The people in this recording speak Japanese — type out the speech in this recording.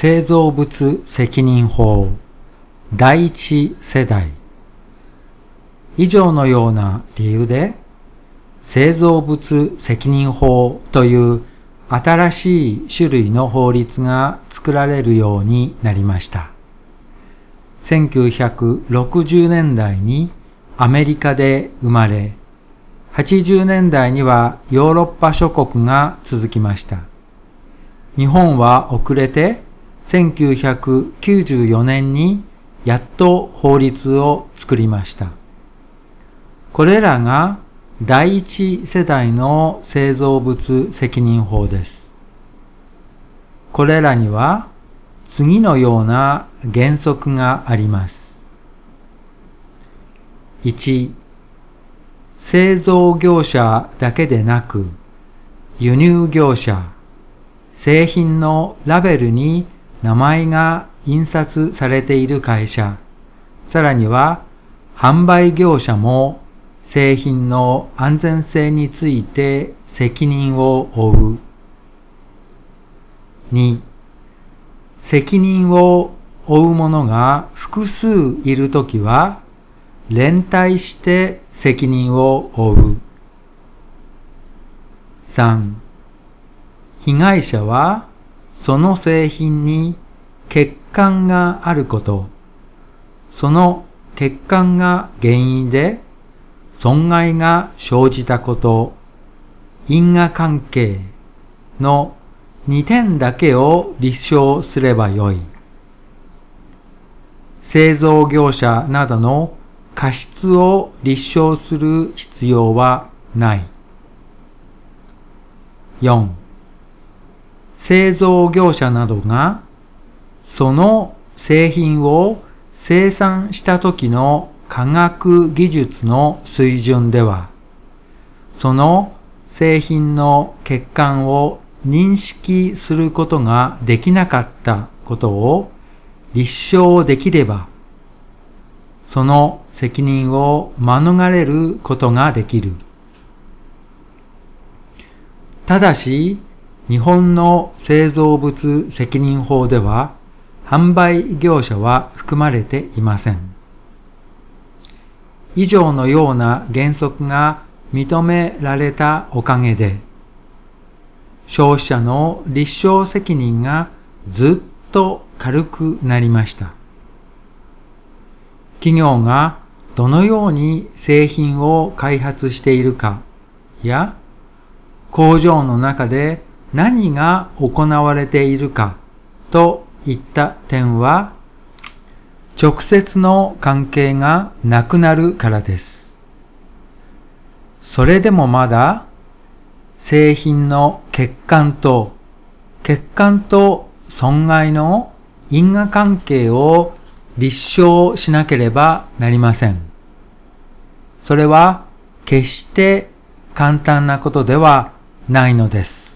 製造物責任法第一世代以上のような理由で製造物責任法という新しい種類の法律が作られるようになりました。1960年代にアメリカで生まれ、80年代にはヨーロッパ諸国が続きました。日本は遅れて1994年にやっと法律を作りました。これらが第一世代の製造物責任法です。これらには次のような原則があります。1、製造業者だけでなく、輸入業者、製品のラベルに名前が印刷されている会社、さらには販売業者も製品の安全性について責任を負う。2、責任を負う者が複数いるときは、連帯して責任を負う。3、被害者はその製品に欠陥があること、その欠陥が原因で損害が生じたこと、因果関係の2点だけを立証すればよい。製造業者などの過失を立証する必要はない。4、製造業者などがその製品を生産した時の科学技術の水準では、その製品の欠陥を認識することができなかったことを立証できれば、その責任を免れることができる。ただし、日本の製造物責任法では、販売業者は含まれていません。以上のような原則が認められたおかげで、消費者の立証責任がずっと軽くなりました。企業がどのように製品を開発しているかや、工場の中で何が行われているかといった点は、直接の関係がなくなるからです。それでもまだ、製品の欠陥と損害の因果関係を立証しなければなりません。それは決して簡単なことではないのです。